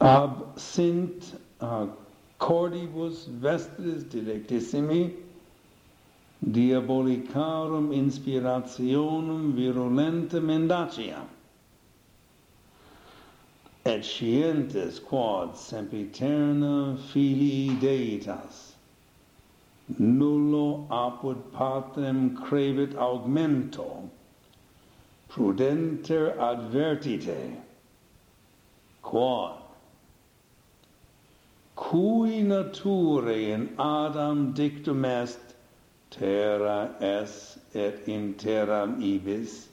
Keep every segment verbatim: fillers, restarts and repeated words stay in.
ab sint uh, cordibus vestris dilectissimi diabolicarum inspirationum virulentem mendaciam, et scientes quod sempiterna filii Deitas nullo apud patrem crevit augmento prudenter advertite, quod cui naturae in Adam dictum est terra es et in terram ibis,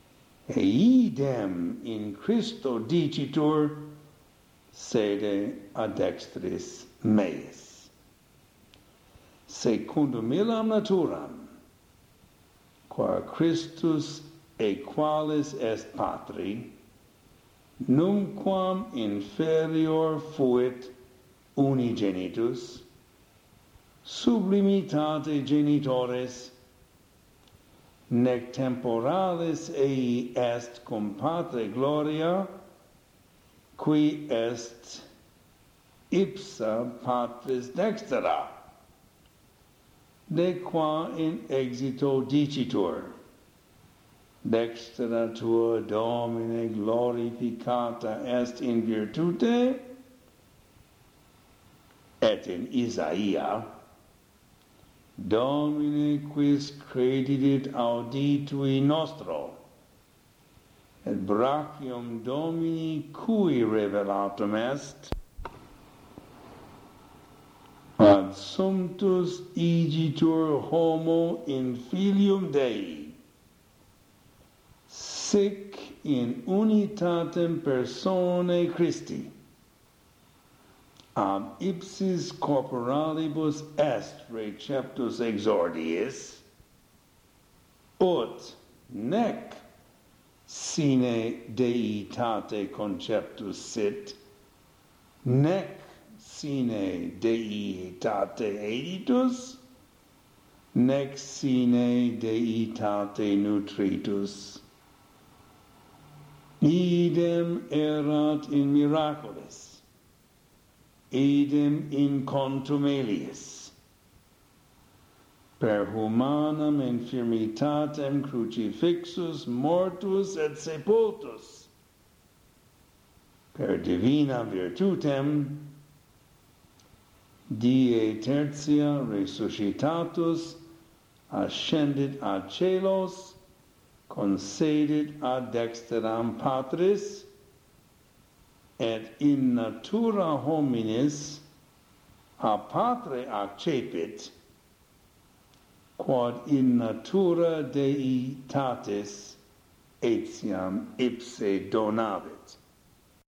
eidem in Christo dicitur sede ad dextris meis. Secundum illam naturam, qua Christus equalis est patri, numquam inferior fuit unigenitus, sublimitate genitores, nec temporalis ei est cum patre gloria, qui est ipsa patris dextera, de qua in exito dicitur, dextera tua Domine glorificata est in virtute, et in Isaia, Domine quis credidit auditui nostro, et brachium Domini cui revelatum est, ad sumptus igitur homo in filium Dei, sic in unitatem personae Christi, ab ipsis corporalibus est receptus exordiis, ut nec sine deitate conceptus sit, nec sine deitate editus, nec sine deitate nutritus. Idem erat in miraculis, idem in contumeliis, per humanam infirmitatem crucifixus mortus et sepultus, per divina virtutem die tertia resuscitatus ascendit ad caelos, concedit ad dexteram Patris, et in natura hominis a patre accepit, quod in natura deitatis etiam ipse donavit.